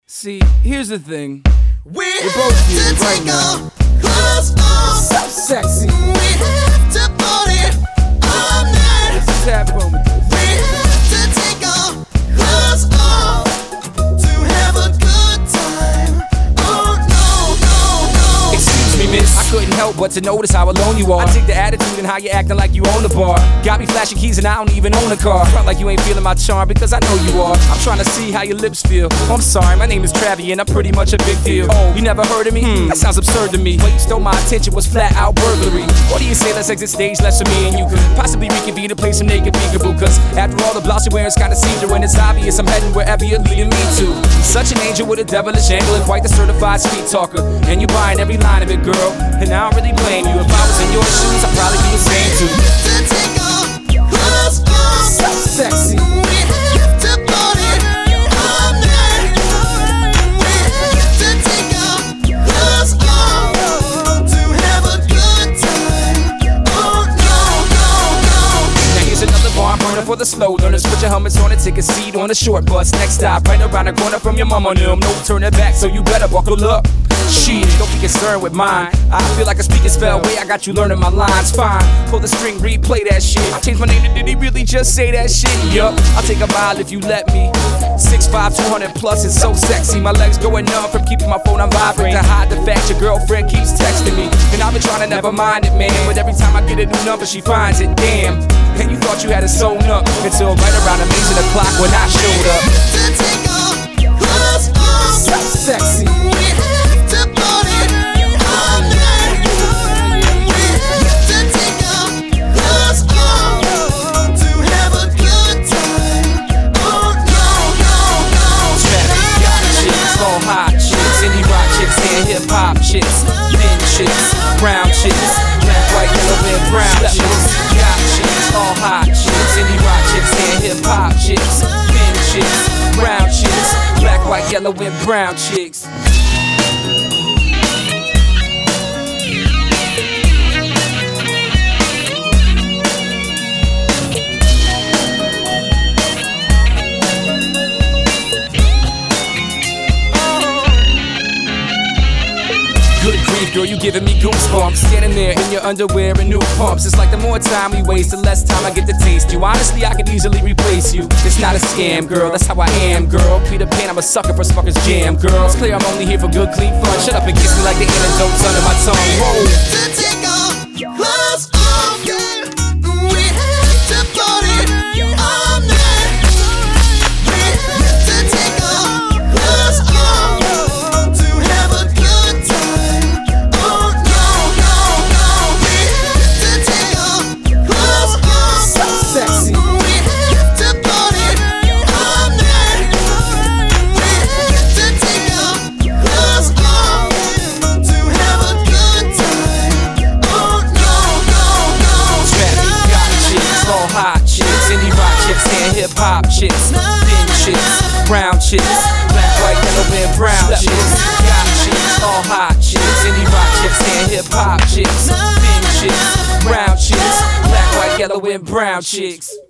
See, here's the thing. We're both here to right take now. our clothes off. So sexy. We have to party all night. It's a tap moment. We have to take our clothes off to have a good time. Oh no, no, no. Excuse me, miss. I couldn't help but to notice how alone you are. I take the attitude and how you acting like you own the bar. Got me flashing keys and I don't even own a car. Front like you ain't feeling my charm because I know you are. I'm trying to see how your lips feel. Oh, I'm sorry, my name is Travi and I'm pretty much a big deal. Oh, you never heard of me? That sounds absurd to me. What you stole my attention was flat out burglary. What do you say, let's exit stage left so me and you could possibly reconvene to play some naked peekaboo. Cause after all the blouse you're wearing's kinda see-through and it's obvious I'm heading wherever you're leading me to. I'm such an angel with a devilish angle and quite the certified sweet talker. And you buying every line of it, girl. And I don't really blame you. If I was in your shoes, I'd probably do the same too. To take our clothes off. So sexy. We have to party all night. We have to take our clothes off to have a good time. Oh no, no, no. Now here's another barn burner for the slow learners. Put your helmets on and take a seat on the short bus. Next stop, right around the corner from your mama and them. No turning back, so you better buckle up. Shit, don't be concerned with mine. I feel like a speaking spell. Way I got you learning my lines. Fine, pull the string, replay that shit. I changed my name to did he really just say that shit? Yup, I'll take a mile if you let me. 6'5", 200 plus, it's so sexy. My legs going numb from keeping my phone on vibrate. To hide the fact your girlfriend keeps texting me. And I've been trying to never mind it, man. But every time I get a new number, she finds it, damn. And you thought you had it sewn up until right around amazing o'clock when I showed up. To take our clothes off. So sexy. We have to party all night. We have to take our clothes off to have a good time. Oh no, no, no. Traffic got chicks, all hot chicks, indie rock chicks, and hip hop chicks, thin chicks, brown chicks, black, white, yellow, and brown chicks. Got chicks, all hot chicks, indie rock chicks, and hip hop chicks, thin chicks, brown chicks, black, white, yellow, and brown chicks. Good grief, girl, you giving me goosebumps. Standing there in your underwear and new pumps. It's like the more time we waste, the less time I get to taste you. Honestly, I could easily replace you. It's not a scam, girl, that's how I am, girl. Peter Pan, I'm a sucker for Smucker's Jam, girl. It's clear I'm only here for good, clean fun. Shut up and kiss me like the antidote's under my tongue. Whoa. To take our clothes off. We have to party all night. We have to take our clothes off to have a good time. Oh no, no, no. We have to take our clothes off. So sexy. We have to party all night. We have to take our clothes off to have a good time. Oh no, no, no. Traffic got chicks, all hot chicks, indie rock chicks, and hip hop chicks, thin chicks, brown chicks, black, white, yellow, and brown chicks. Got chicks, all hot chicks, indie rock chicks, and hip hop chicks, thin chicks, brown chicks, black, white, yellow, and brown chicks.